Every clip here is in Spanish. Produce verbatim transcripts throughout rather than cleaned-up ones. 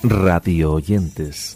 radio oyentes.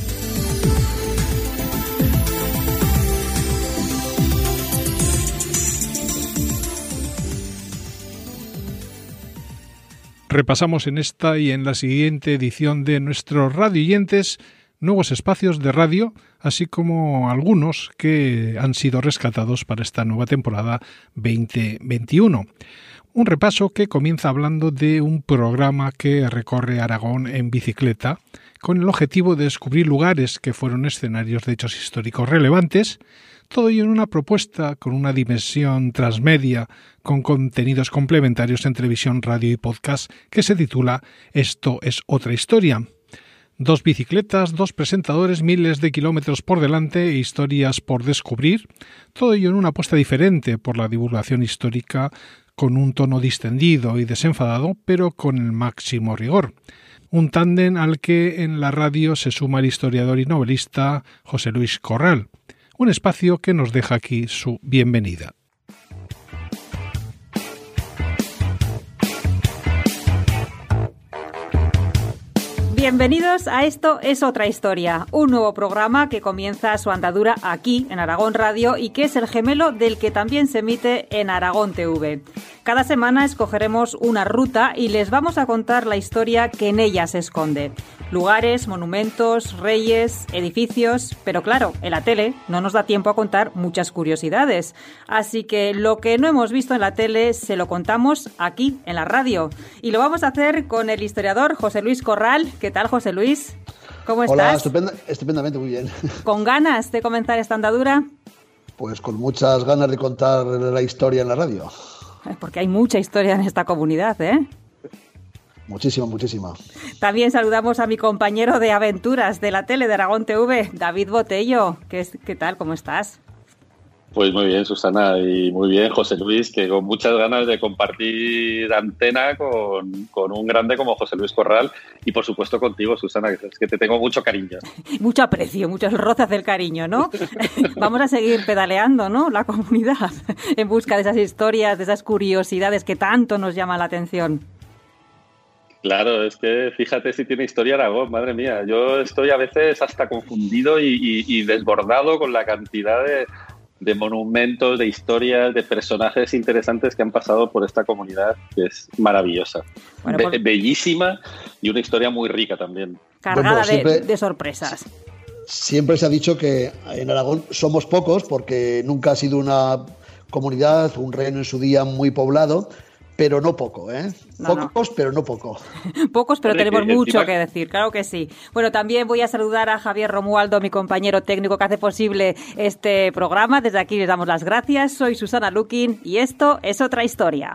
Repasamos en esta y en la siguiente edición de nuestros radio oyentes nuevos espacios de radio, así como algunos que han sido rescatados para esta nueva temporada veinte veintiuno. Un repaso que comienza hablando de un programa que recorre Aragón en bicicleta, con el objetivo de descubrir lugares que fueron escenarios de hechos históricos relevantes, todo ello en una propuesta con una dimensión transmedia, con contenidos complementarios en televisión, radio y podcast, que se titula Esto es otra historia. Dos bicicletas, dos presentadores, miles de kilómetros por delante e historias por descubrir, todo ello en una apuesta diferente por la divulgación histórica, con un tono distendido y desenfadado, pero con el máximo rigor. Un tándem al que en la radio se suma el historiador y novelista José Luis Corral. Un espacio que nos deja aquí su bienvenida. Bienvenidos a Esto es otra historia, un nuevo programa que comienza su andadura aquí en Aragón Radio y que es el gemelo del que también se emite en Aragón T V. Cada semana escogeremos una ruta y les vamos a contar la historia que en ella se esconde. Lugares, monumentos, reyes, edificios, pero claro, en la tele no nos da tiempo a contar muchas curiosidades. Así que lo que no hemos visto en la tele se lo contamos aquí en la radio. Y lo vamos a hacer con el historiador José Luis Corral. ¿Qué tal, José Luis? ¿Cómo estás? Hola, estupenda, estupendamente, muy bien. ¿Con ganas de comenzar esta andadura? Pues con muchas ganas de contar la historia en la radio. Porque hay mucha historia en esta comunidad, ¿eh? Muchísima, muchísima. También saludamos a mi compañero de aventuras de la tele de Aragón T V, David Botello. ¿Qué, qué tal? ¿Cómo estás? Pues muy bien, Susana, y muy bien, José Luis, que con muchas ganas de compartir antena con, con un grande como José Luis Corral y, por supuesto, contigo, Susana, que es que te tengo mucho cariño. Mucho aprecio, muchos rozas del cariño, ¿no? Vamos a seguir pedaleando, ¿no?, la comunidad en busca de esas historias, de esas curiosidades que tanto nos llaman la atención. Claro, es que fíjate si tiene historia Aragón, madre mía. Yo estoy a veces hasta confundido y, y, y desbordado con la cantidad de... de monumentos, de historias, de personajes interesantes que han pasado por esta comunidad, que es maravillosa. Bueno, Be- pues, bellísima y una historia muy rica también. Cargada bueno, siempre, de, de sorpresas. Siempre se ha dicho que en Aragón somos pocos porque nunca ha sido una comunidad, un reino en su día muy poblado, pero no poco, ¿eh? No, Pocos, no. pero no poco. Pocos, pero tenemos mucho que decir, claro que sí. Bueno, también voy a saludar a Javier Romualdo, mi compañero técnico que hace posible este programa. Desde aquí les damos las gracias. Soy Susana Lukin y esto es otra historia.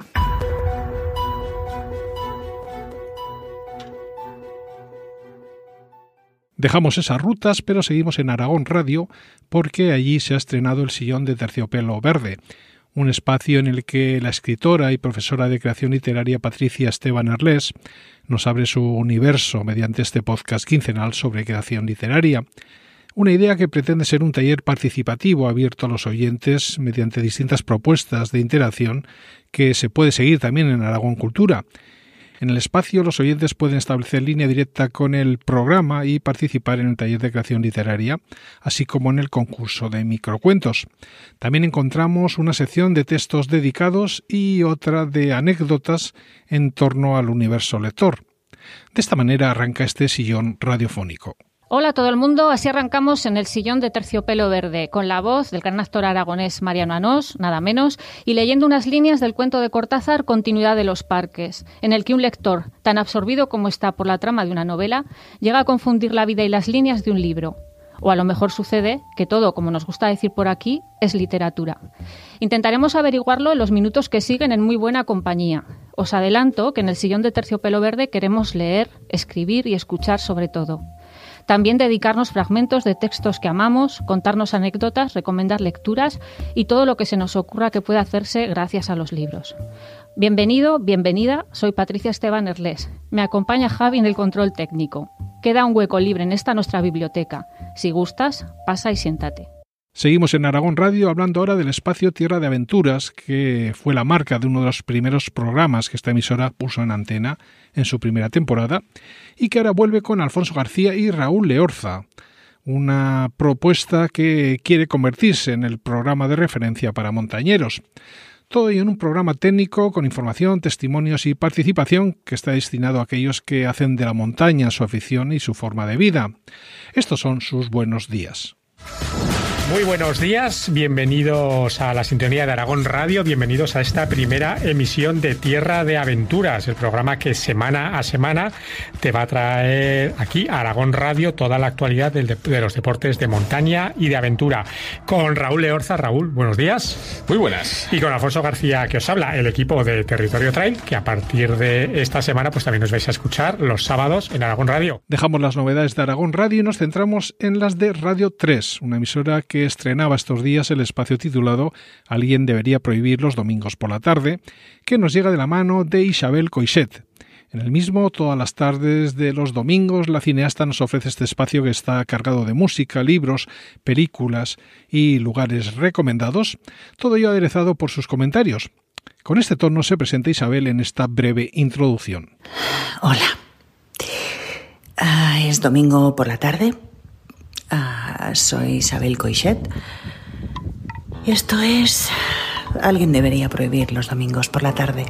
Dejamos esas rutas, pero seguimos en Aragón Radio porque allí se ha estrenado El Sillón de Terciopelo Verde, un espacio en el que la escritora y profesora de creación literaria Patricia Esteban Erlés nos abre su universo mediante este podcast quincenal sobre creación literaria. Una idea que pretende ser un taller participativo abierto a los oyentes mediante distintas propuestas de interacción que se puede seguir también en Aragón Cultura. En el espacio, los oyentes pueden establecer línea directa con el programa y participar en el taller de creación literaria, así como en el concurso de microcuentos. También encontramos una sección de textos dedicados y otra de anécdotas en torno al universo lector. De esta manera arranca este sillón radiofónico. Hola a todo el mundo, así arrancamos en El Sillón de Terciopelo Verde, con la voz del gran actor aragonés Mariano Anós, nada menos, y leyendo unas líneas del cuento de Cortázar, Continuidad de los parques, en el que un lector, tan absorbido como está por la trama de una novela, llega a confundir la vida y las líneas de un libro. O a lo mejor sucede que todo, como nos gusta decir por aquí, es literatura. Intentaremos averiguarlo en los minutos que siguen en muy buena compañía. Os adelanto que en El Sillón de Terciopelo Verde queremos leer, escribir y escuchar sobre todo. También dedicarnos fragmentos de textos que amamos, contarnos anécdotas, recomendar lecturas y todo lo que se nos ocurra que pueda hacerse gracias a los libros. Bienvenido, bienvenida, soy Patricia Esteban Erlés. Me acompaña Javi en el control técnico. Queda un hueco libre en esta nuestra biblioteca. Si gustas, pasa y siéntate. Seguimos en Aragón Radio hablando ahora del espacio Tierra de Aventuras, que fue la marca de uno de los primeros programas que esta emisora puso en antena en su primera temporada y que ahora vuelve con Alfonso García y Raúl Leorza, una propuesta que quiere convertirse en el programa de referencia para montañeros. Todo ello en un programa técnico con información, testimonios y participación que está destinado a aquellos que hacen de la montaña su afición y su forma de vida. Estos son sus buenos días. Muy buenos días, bienvenidos a la sintonía de Aragón Radio, bienvenidos a esta primera emisión de Tierra de Aventuras, el programa que semana a semana te va a traer aquí a Aragón Radio toda la actualidad del de, de los deportes de montaña y de aventura. Con Raúl Leorza. Raúl, buenos días. Muy buenas. Y con Alfonso García, que os habla, el equipo de Territorio Trail, que a partir de esta semana pues también nos vais a escuchar los sábados en Aragón Radio. Dejamos las novedades de Aragón Radio y nos centramos en las de Radio tres, una emisora que que estrenaba estos días el espacio titulado Alguien debería prohibir los domingos por la tarde, que nos llega de la mano de Isabel Coixet. En el mismo, todas las tardes de los domingos, la cineasta nos ofrece este espacio que está cargado de música, libros, películas y lugares recomendados, todo ello aderezado por sus comentarios. Con este tono se presenta Isabel en esta breve introducción. Hola. Uh, es domingo por la tarde. Uh, soy Isabel Coixet. Y esto es... Alguien debería prohibir los domingos por la tarde.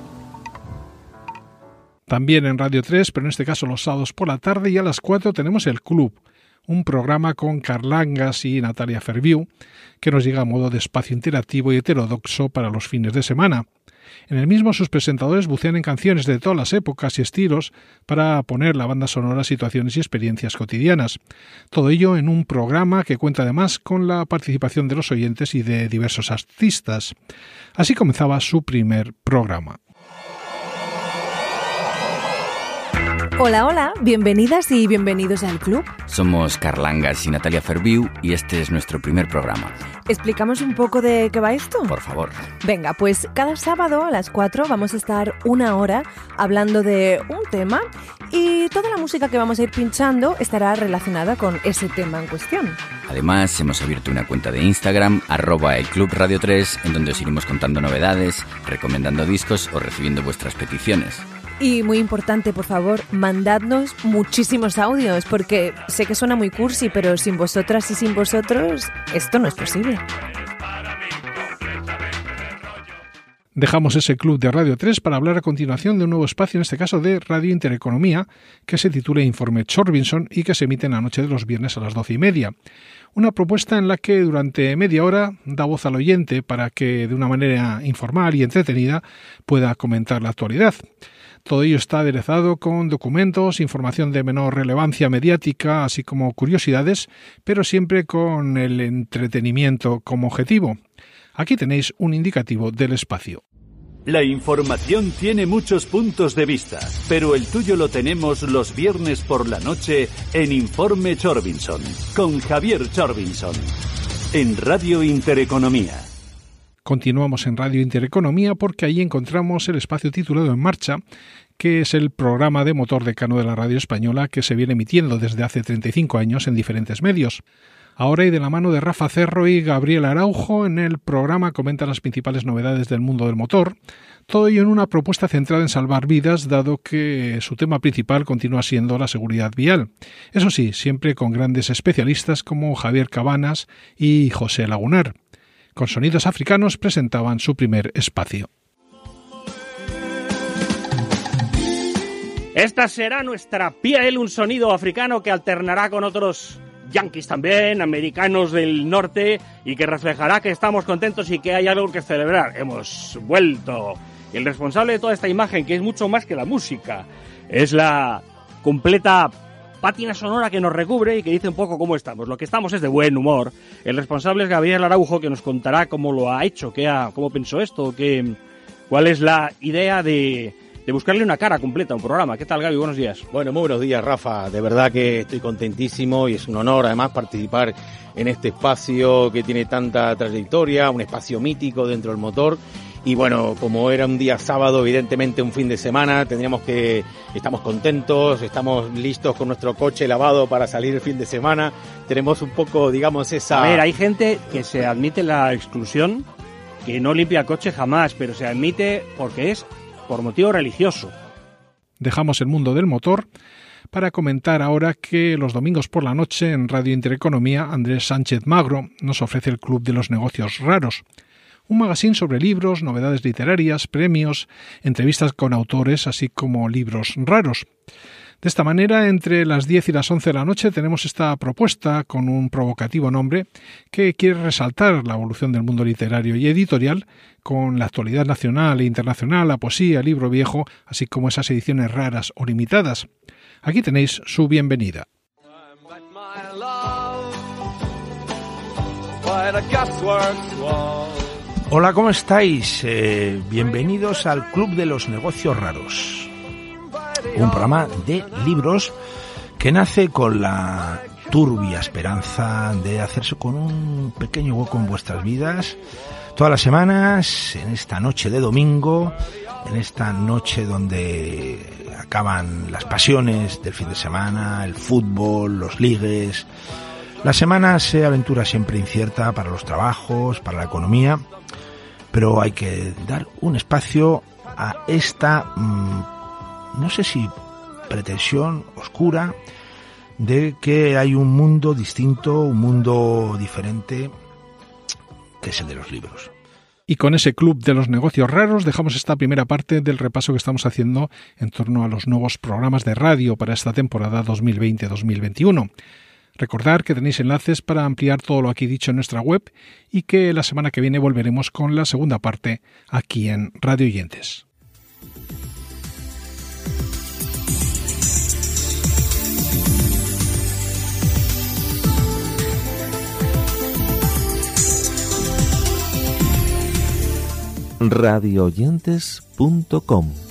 También en Radio tres, pero en este caso los sábados por la tarde y a las cuatro tenemos El Club, un programa con Carlangas y Natalia Ferviu, que nos llega a modo de espacio interactivo y heterodoxo para los fines de semana. En el mismo sus presentadores bucean en canciones de todas las épocas y estilos para poner la banda sonora a situaciones y experiencias cotidianas. Todo ello en un programa que cuenta además con la participación de los oyentes y de diversos artistas. Así comenzaba su primer programa. Hola, hola, bienvenidas y bienvenidos al club. Somos Carlangas y Natalia Ferviu y este es nuestro primer programa. ¿Explicamos un poco de qué va esto? Por favor. Venga, pues cada sábado a las cuatro vamos a estar una hora hablando de un tema y toda la música que vamos a ir pinchando estará relacionada con ese tema en cuestión. Además, hemos abierto una cuenta de Instagram, arroba el Club Radio tres, en donde os iremos contando novedades, recomendando discos o recibiendo vuestras peticiones. Y muy importante, por favor, mandadnos muchísimos audios, porque sé que suena muy cursi, pero sin vosotras y sin vosotros, esto no es posible. Dejamos ese club de Radio tres para hablar a continuación de un nuevo espacio, en este caso de Radio Intereconomía, que se titula Informe Chorbinson y que se emite en la noche de los viernes a las doce y media. Una propuesta en la que durante media hora da voz al oyente para que de una manera informal y entretenida pueda comentar la actualidad. Todo ello está aderezado con documentos, información de menor relevancia mediática, así como curiosidades, pero siempre con el entretenimiento como objetivo. Aquí tenéis un indicativo del espacio. La información tiene muchos puntos de vista, pero el tuyo lo tenemos los viernes por la noche en Informe Chorbinson, con Javier Chorbinson, en Radio Intereconomía. Continuamos en Radio Intereconomía porque ahí encontramos el espacio titulado En Marcha, que es el programa de motor decano de la radio española que se viene emitiendo desde hace treinta y cinco años en diferentes medios. Ahora y de la mano de Rafa Cerro y Gabriel Araujo, en el programa comentan las principales novedades del mundo del motor, todo ello en una propuesta centrada en salvar vidas, dado que su tema principal continúa siendo la seguridad vial. Eso sí, siempre con grandes especialistas como Javier Cabanas y José Lagunar. Con sonidos africanos presentaban su primer espacio. Esta será nuestra piel, un sonido africano que alternará con otros yanquis también, americanos del norte, y que reflejará que estamos contentos y que hay algo que celebrar. Hemos vuelto. Y el responsable de toda esta imagen, que es mucho más que la música, es la completa pátina sonora que nos recubre y que dice un poco cómo estamos. Lo que estamos es de buen humor. El responsable es Gabriel Araujo, que nos contará cómo lo ha hecho, qué ha, cómo pensó esto, qué, cuál es la idea de, de buscarle una cara completa a un programa. ¿Qué tal, Gaby? Buenos días. Bueno, muy buenos días, Rafa. De verdad que estoy contentísimo y es un honor, además, participar en este espacio que tiene tanta trayectoria, un espacio mítico dentro del motor Y bueno, como era un día sábado, evidentemente un fin de semana, tendríamos que, estamos contentos, estamos listos con nuestro coche lavado para salir el fin de semana. Tenemos un poco, digamos, esa... A ver, hay gente que se admite la exclusión, que no limpia el coche jamás, pero se admite porque es por motivo religioso. Dejamos el mundo del motor para comentar ahora que los domingos por la noche en Radio Intereconomía, Andrés Sánchez Magro nos ofrece el Club de los Negocios Raros. Un magazine sobre libros, novedades literarias, premios, entrevistas con autores, así como libros raros. De esta manera, entre las diez y las once de la noche tenemos esta propuesta con un provocativo nombre que quiere resaltar la evolución del mundo literario y editorial con la actualidad nacional e internacional, la poesía, el libro viejo, así como esas ediciones raras o limitadas. Aquí tenéis su bienvenida. Hola, ¿cómo estáis? Eh, bienvenidos al Club de los Negocios Raros, un programa de libros que nace con la turbia esperanza de hacerse con un pequeño hueco en vuestras vidas todas las semanas, en esta noche de domingo, en esta noche donde acaban las pasiones del fin de semana, el fútbol, los ligues. La semana se aventura siempre incierta para los trabajos, para la economía, pero hay que dar un espacio a esta, mmm, no sé si pretensión oscura, de que hay un mundo distinto, un mundo diferente, que es el de los libros. Y con ese Club de los Negocios Raros dejamos esta primera parte del repaso que estamos haciendo en torno a los nuevos programas de radio para esta temporada dos mil veinte dos mil veintiuno. Recordad que tenéis enlaces para ampliar todo lo aquí dicho en nuestra web y que la semana que viene volveremos con la segunda parte aquí en Radio Oyentes. radio oyentes punto com